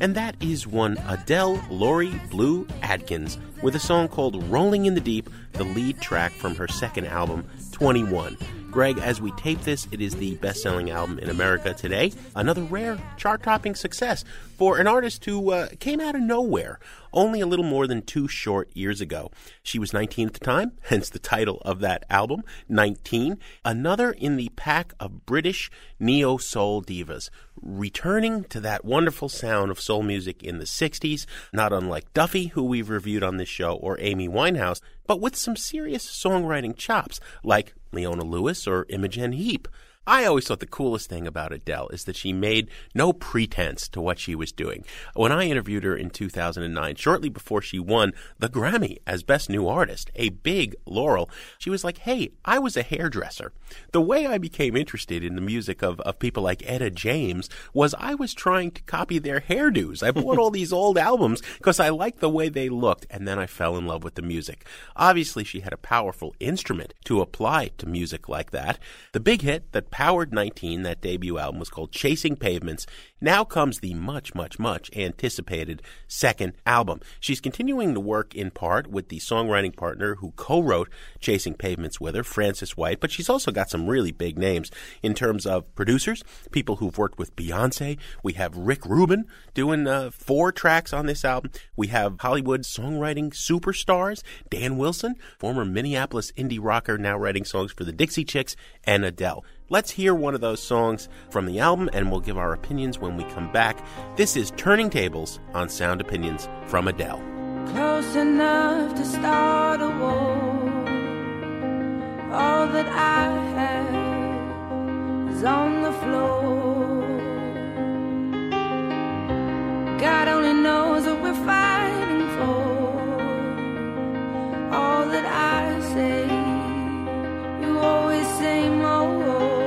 and that is one Adele Laurie Blue Adkins with a song called Rolling in the Deep, the lead track from her second album, twenty-one. Greg, as we tape this, it is the best-selling album in America today. Another rare chart-topping success for an artist who uh, came out of nowhere only a little more than two short years ago. She was nineteen at the time, hence the title of that album, nineteen. Another in the pack of British neo-soul divas, returning to that wonderful sound of soul music in the sixties, not unlike Duffy, who we've reviewed on this show, or Amy Winehouse, but with some serious songwriting chops, like Leona Lewis or Imogen Heap. I always thought the coolest thing about Adele is that she made no pretense to what she was doing. When I interviewed her in two thousand nine, shortly before she won the Grammy as Best New Artist, a big laurel, she was like, hey, I was a hairdresser. The way I became interested in the music of, of people like Etta James was I was trying to copy their hairdos. I bought all these old albums because I liked the way they looked, and then I fell in love with the music. Obviously, she had a powerful instrument to apply to music like that. The big hit that powered nineteen, that debut album, was called Chasing Pavements. Now comes the much, much, much anticipated second album. She's continuing to work in part with the songwriting partner who co-wrote Chasing Pavements with her, Frances White, but she's also got some really big names in terms of producers, people who've worked with Beyonce. We have Rick Rubin doing uh, four tracks on this album. We have Hollywood songwriting superstars, Dan Wilson, former Minneapolis indie rocker, now writing songs for the Dixie Chicks, and Adele. Let's hear one of those songs from the album, and we'll give our opinions when we come back. This is Turning Tables on Sound Opinions from Adele. Close enough to start a war. All that I have is on the floor. God only knows what we're fighting for. All that I say, you always say more.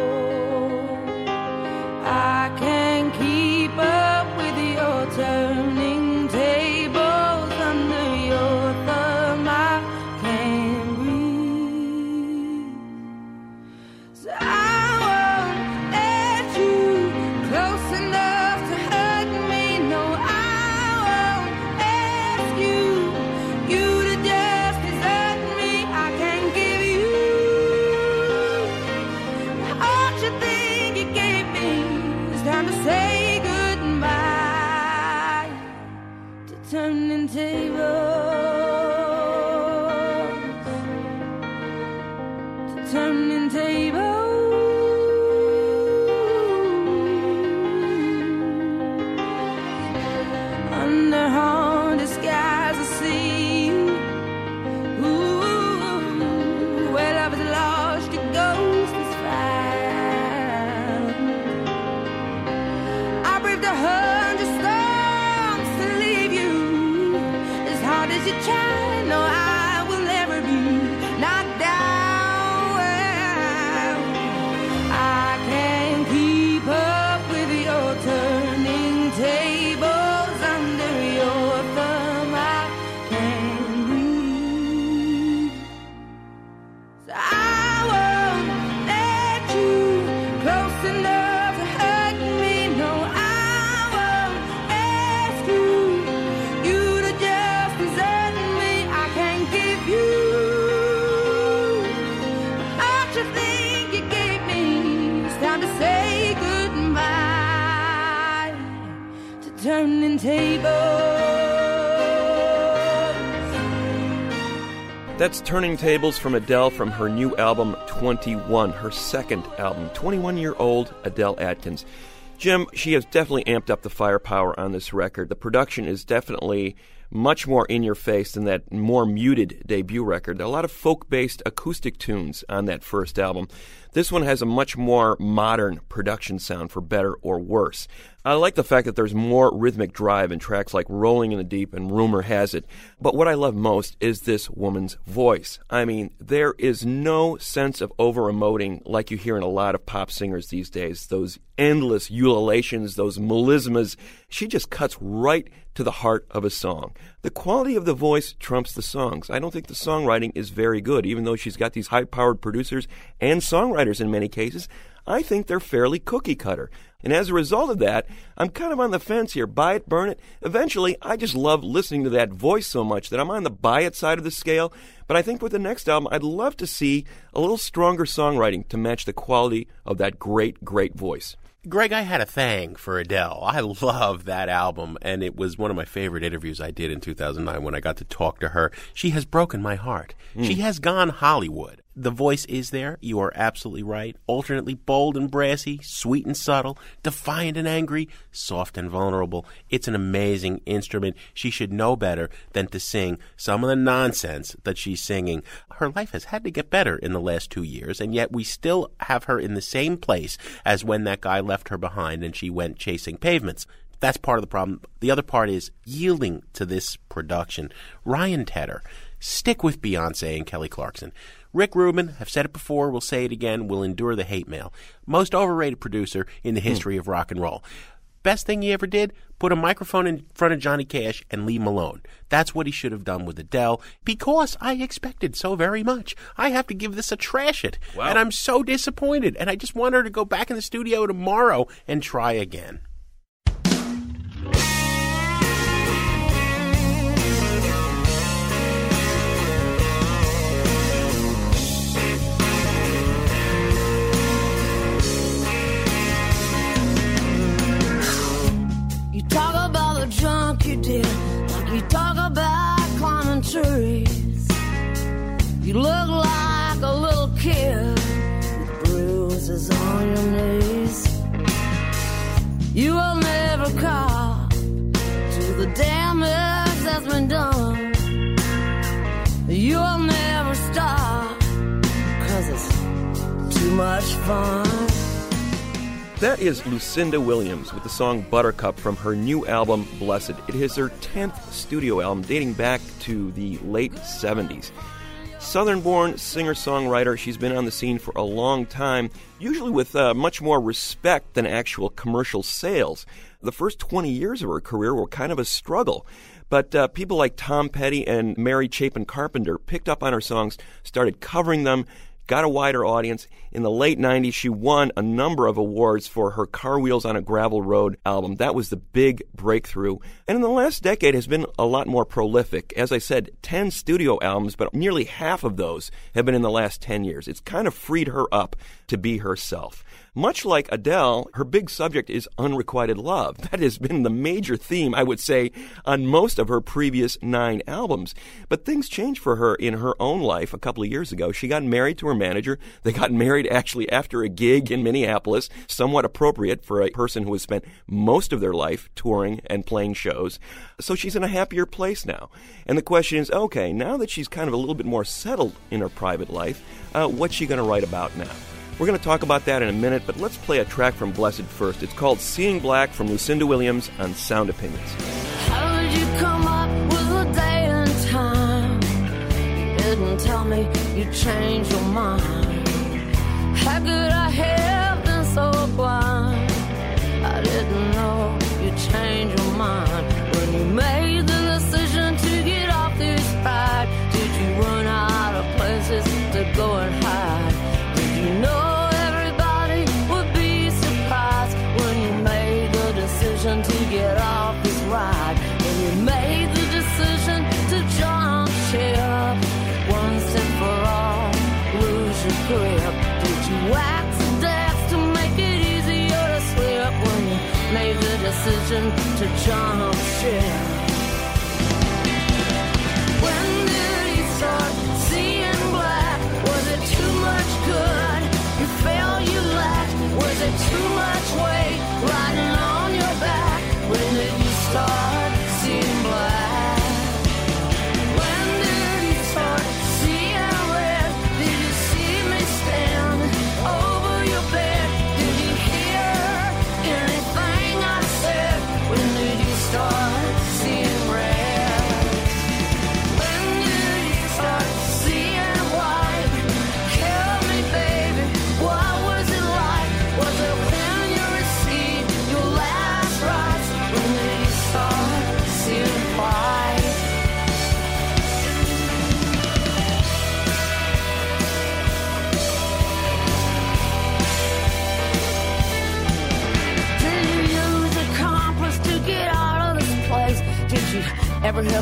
I can't keep up with your turning tables under your thumb. I can't breathe, so I won't let you close enough to hug me. No, I won't ask you, you to just desert me. I can't give you all you think you gave me. Time to say goodbye to turning tables, to turning tables. Under haunted skies I see you. Ooh, where love is lost, your ghost is found. A hundred storms to leave you. As hard as you try, no, I will never be knocked down. I can't keep up with your turning tables under your thumb. I can't breathe, so I won't let you close enough to hug me. No, I turning tables. That's Turning Tables from Adele from her new album, twenty-one, her second album. twenty-one-year-old Adele Adkins. Jim, she has definitely amped up the firepower on this record. The production is definitely much more in your face than that more muted debut record. There are a lot of folk-based acoustic tunes on that first album. This one has a much more modern production sound, for better or worse. I like the fact that there's more rhythmic drive in tracks like Rolling in the Deep and Rumor Has It. But what I love most is this woman's voice. I mean, there is no sense of over-emoting like you hear in a lot of pop singers these days. Those endless ululations, those melismas. She just cuts right to the heart of a song. The quality of the voice trumps the songs. I don't think the songwriting is very good, even though she's got these high-powered producers and songwriters in many cases. I think they're fairly cookie-cutter. And as a result of that, I'm kind of on the fence here. Buy it, burn it. Eventually, I just love listening to that voice so much that I'm on the buy it side of the scale. But I think with the next album, I'd love to see a little stronger songwriting to match the quality of that great, great voice. Greg, I had a thing for Adele. I love that album, and it was one of my favorite interviews I did in two thousand nine when I got to talk to her. She has broken my heart. Mm. She has gone Hollywood. The voice is there. You are absolutely right. Alternately bold and brassy, sweet and subtle, defiant and angry, soft and vulnerable. It's an amazing instrument. She should know better than to sing some of the nonsense that she's singing. Her life has had to get better in the last two years, and yet we still have her in the same place as when that guy left her behind and she went chasing pavements. That's part of the problem. The other part is yielding to this production. Ryan Tedder, stick with Beyonce and Kelly Clarkson. Rick Rubin, I've said it before, we'll say it again, will endure the hate mail. Most overrated producer in the history mm. of rock and roll. Best thing he ever did, put a microphone in front of Johnny Cash and leave him alone. That's what he should have done with Adele, because I expected so very much. I have to give this a trash it, wow. and I'm so disappointed, and I just want her to go back in the studio tomorrow and try again. Talk about the junk you did, like you talk about climbing trees. You look like a little kid with bruises on your knees. You will never cop to the damage that's been done. You will never stop, 'cause it's too much fun. That is Lucinda Williams with the song Buttercup from her new album, Blessed. It is her tenth studio album dating back to the late seventies. Southern-born singer-songwriter, she's been on the scene for a long time, usually with uh, much more respect than actual commercial sales. The first twenty years of her career were kind of a struggle. But uh, people like Tom Petty and Mary Chapin Carpenter picked up on her songs, started covering them, got a wider audience. In the late nineties, she won a number of awards for her Car Wheels on a Gravel Road album. That was the big breakthrough. And in the last decade has been a lot more prolific. As I said, ten studio albums, but nearly half of those have been in the last ten years. It's kind of freed her up to be herself. Much like Adele, her big subject is unrequited love. That has been the major theme, I would say, on most of her previous nine albums. But things changed for her in her own life a couple of years ago. She got married to her manager. They got married actually after a gig in Minneapolis, somewhat appropriate for a person who has spent most of their life touring and playing shows. So she's in a happier place now. And the question is, okay, now that she's kind of a little bit more settled in her private life, uh, what's she going to write about now? We're going to talk about that in a minute, but let's play a track from Blessed first. It's called Seeing Black from Lucinda Williams on Sound Opinions. How did you come up with a day and time? You didn't tell me you changed your mind. How could I have been so blind? I didn't know you changed your mind. When you made the decision to get off this ride, did you run out of places to go and hide? Did you know to get off this ride? When you made the decision to jump ship, once and for all, lose your grip. Did you wax the decks to make it easier to slip? When you made the decision to jump ship. When did you start seeing black? Was it too much good you felt you lacked? Was it too much weight riding on your back? When did you start seeing black? When did you start seeing red? Did you see me stand over your bed? Did you hear anything I said? When did you start seeing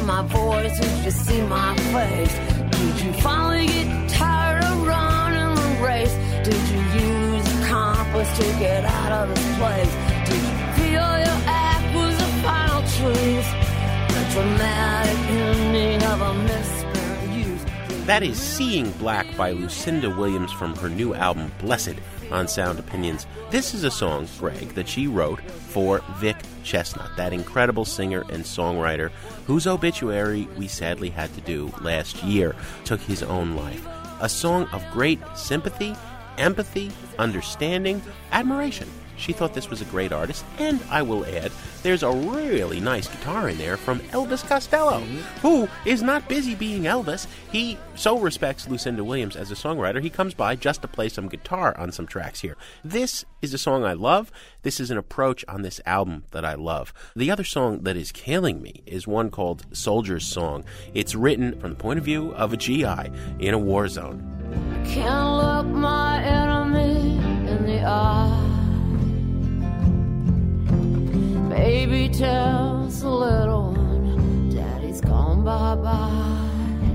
my voice? Did you see my face? Did you finally get tired of running the race? Did you use a compass to get out of this place? Did you feel your act was the final truth? The dramatic ending of a misspent youth. That is Seeing Black by Lucinda Williams from her new album, Blessed, on Sound Opinions. This is a song, Greg, that she wrote for Vic Chestnut, that incredible singer and songwriter whose obituary we sadly had to do last year, took his own life. A song of great sympathy, empathy, understanding, admiration. She thought this was a great artist, and I will add, there's a really nice guitar in there from Elvis Costello, who is not busy being Elvis. He so respects Lucinda Williams as a songwriter, he comes by just to play some guitar on some tracks here. This is a song I love. This is an approach on this album that I love. The other song that is killing me is one called Soldier's Song. It's written from the point of view of a G I in a war zone. Can't look my enemy in the eye. Baby tells the little one, Daddy's gone bye-bye.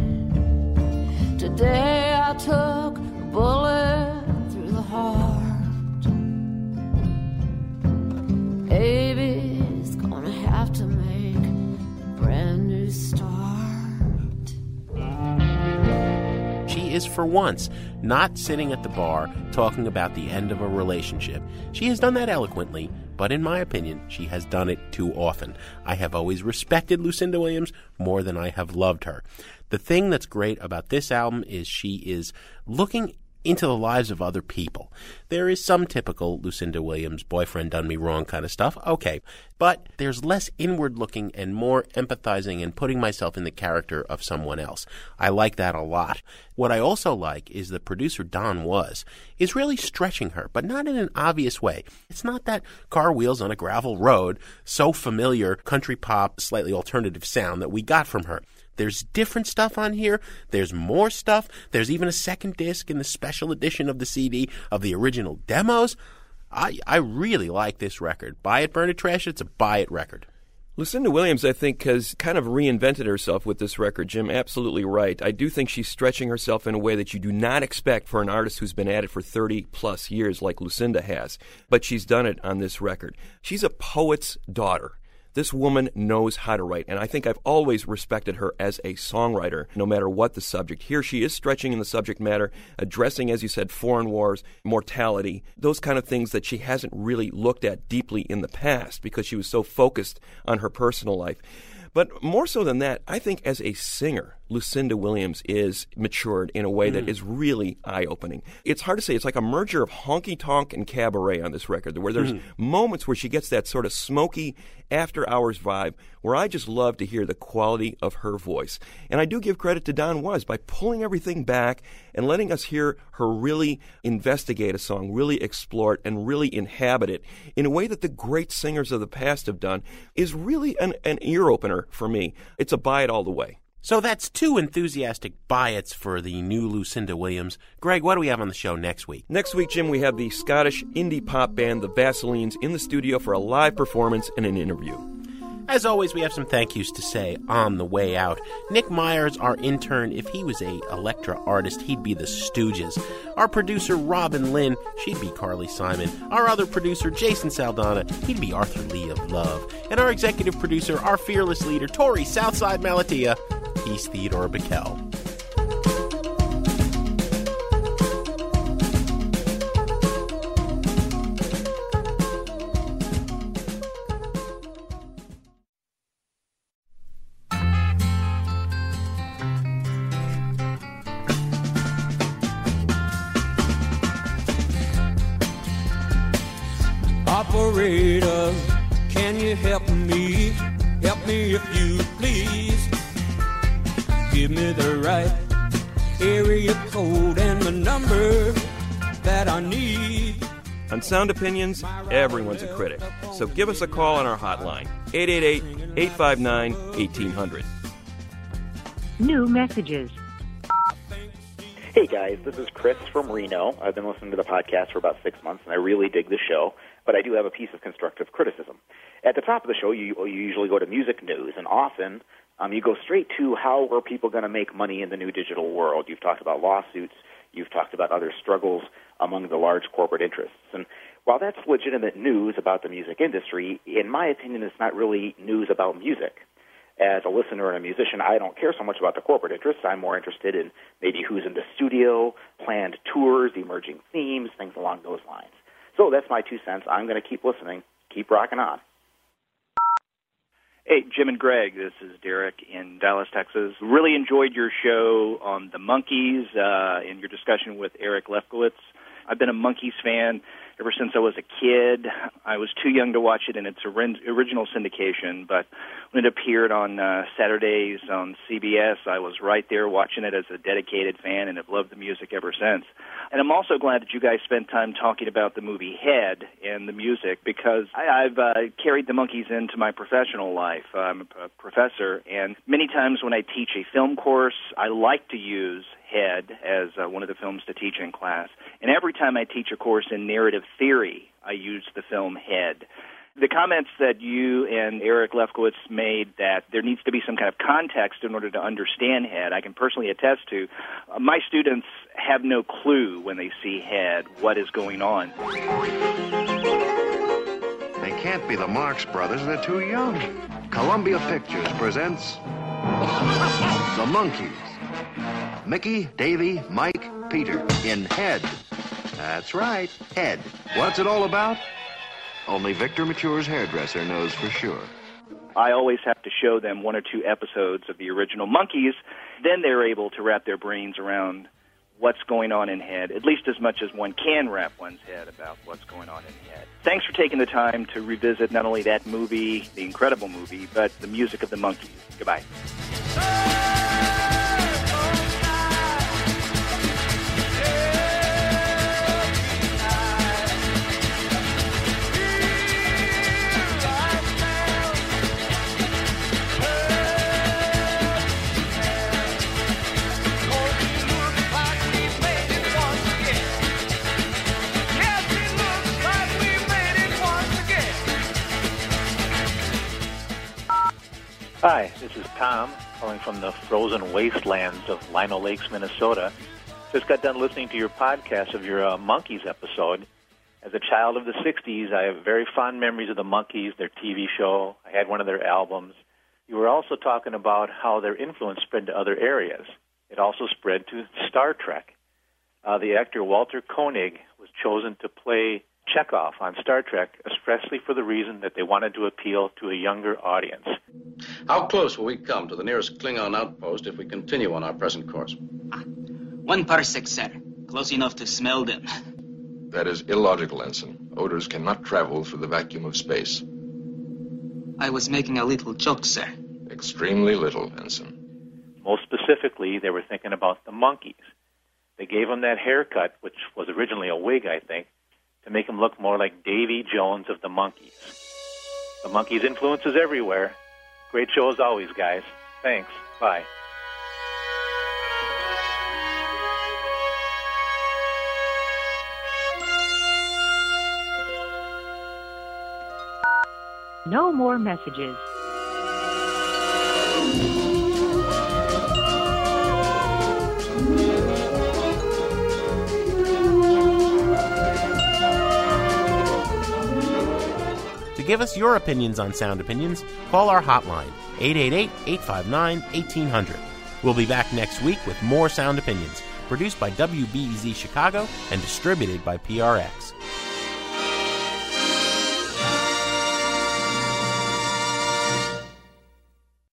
Today I took a bullet through the heart. Baby's gonna have to make a brand new start. She is, for once, not sitting at the bar talking about the end of a relationship. She has done that eloquently, but in my opinion, she has done it too often. I have always respected Lucinda Williams more than I have loved her. The thing that's great about this album is she is looking into the lives of other people. There is some typical Lucinda Williams, boyfriend done me wrong kind of stuff, okay, but there's less inward looking and more empathizing and putting myself in the character of someone else. I like that a lot. What I also like is the producer Don Was is really stretching her, but not in an obvious way. It's not that Car Wheels on a Gravel Road, so familiar country pop, slightly alternative sound that we got from her. There's different stuff on here. There's more stuff. There's even a second disc in the special edition of the C D of the original demos. I I really like this record. Buy it, burn it, trash it. It's a buy it record. Lucinda Williams, I think, has kind of reinvented herself with this record. Jim, absolutely right. I do think she's stretching herself in a way that you do not expect for an artist who's been at it for thirty plus years like Lucinda has. But she's done it on this record. She's a poet's daughter. This woman knows how to write, and I think I've always respected her as a songwriter, no matter what the subject. Here she is stretching in the subject matter, addressing, as you said, foreign wars, mortality, those kind of things that she hasn't really looked at deeply in the past because she was so focused on her personal life. But more so than that, I think as a singer, Lucinda Williams is matured in a way mm. that is really eye-opening. It's hard to say. It's like a merger of honky-tonk and cabaret on this record, where there's mm. moments where she gets that sort of smoky, after-hours vibe where I just love to hear the quality of her voice. And I do give credit to Don Was by pulling everything back and letting us hear her really investigate a song, really explore it, and really inhabit it in a way that the great singers of the past have done is really an, an ear-opener for me. It's a buy it all the way. So that's two enthusiastic buy-its for the new Lucinda Williams. Greg, what do we have on the show next week? Next week, Jim, we have the Scottish indie pop band, the Vaselines, in the studio for a live performance and an interview. As always, we have some thank yous to say on the way out. Nick Myers, our intern, if he was a Elektra artist, he'd be the Stooges. Our producer, Robin Lynn, she'd be Carly Simon. Our other producer, Jason Saldana, he'd be Arthur Lee of Love. And our executive producer, our fearless leader, Tori Southside Malatia, he's Theodore Bickel. Operator, can you help me? Help me if you please. Give me the right area code and the number that I need. On Sound Opinions, everyone's a critic. So give us a call on our hotline, eight eight eight, eight five nine, one eight zero zero. New messages. Hey guys, this is Chris from Reno. I've been listening to the podcast for about six months, and I really dig the show, but I do have a piece of constructive criticism. At the top of the show, you, you usually go to music news, and often Um, you go straight to how are people going to make money in the new digital world. You've talked about lawsuits. You've talked about other struggles among the large corporate interests. And while that's legitimate news about the music industry, in my opinion, it's not really news about music. As a listener and a musician, I don't care so much about the corporate interests. I'm more interested in maybe who's in the studio, planned tours, emerging themes, things along those lines. So that's my two cents. I'm going to keep listening. Keep rocking on. Hey, Jim and Greg, this is Derek in Dallas, Texas. Really enjoyed your show on the Monkees uh, and your discussion with Eric Lefkowitz. I've been a Monkees fan ever since I was a kid. I was too young to watch it in its original syndication, but when it appeared on uh, Saturdays on C B S, I was right there watching it as a dedicated fan and have loved the music ever since. And I'm also glad that you guys spent time talking about the movie Head and the music, because I, I've uh, carried the Monkees into my professional life. I'm a, a professor, and many times when I teach a film course, I like to use Head as uh, one of the films to teach in class. And every time I teach a course in narrative theory, I use the film Head. The comments that you and Eric Lefkowitz made that there needs to be some kind of context in order to understand Head, I can personally attest to. Uh, my students have no clue when they see Head what is going on. They can't be the Marx Brothers. They're too young. Columbia Pictures presents The Monkees. Mickey, Davy, Mike, Peter in Head. That's right, Head. What's it all about? Only Victor Mature's hairdresser knows for sure. I always have to show them one or two episodes of the original Monkees. Then they're able to wrap their brains around what's going on in Head, at least as much as one can wrap one's head about what's going on in Head. Thanks for taking the time to revisit not only that movie, the incredible movie, but the music of the Monkees. Goodbye. Hi, this is Tom, calling from the frozen wastelands of Lino Lakes, Minnesota. Just got done listening to your podcast of your uh, Monkees episode. As a child of the sixties, I have very fond memories of the Monkees, their T V show. I had one of their albums. You were also talking about how their influence spread to other areas. It also spread to Star Trek. Uh, the actor Walter Koenig was chosen to play Chekhov on Star Trek, especially for the reason that they wanted to appeal to a younger audience. How close will we come to the nearest Klingon outpost if we continue on our present course? One parsec, sir. Close enough to smell them. That is illogical, Ensign. Odors cannot travel through the vacuum of space. I was making a little joke, sir. Extremely little, Ensign. Most specifically, they were thinking about the Monkees. They gave them that haircut, which was originally a wig, I think, to make him look more like Davy Jones of the Monkees. The Monkees' influence is everywhere. Great show as always, guys. Thanks. Bye. No more messages. To give us your opinions on Sound Opinions, call our hotline, eight eight eight, eight five nine, one eight zero zero. We'll be back next week with more Sound Opinions, produced by W B E Z Chicago and distributed by P R X.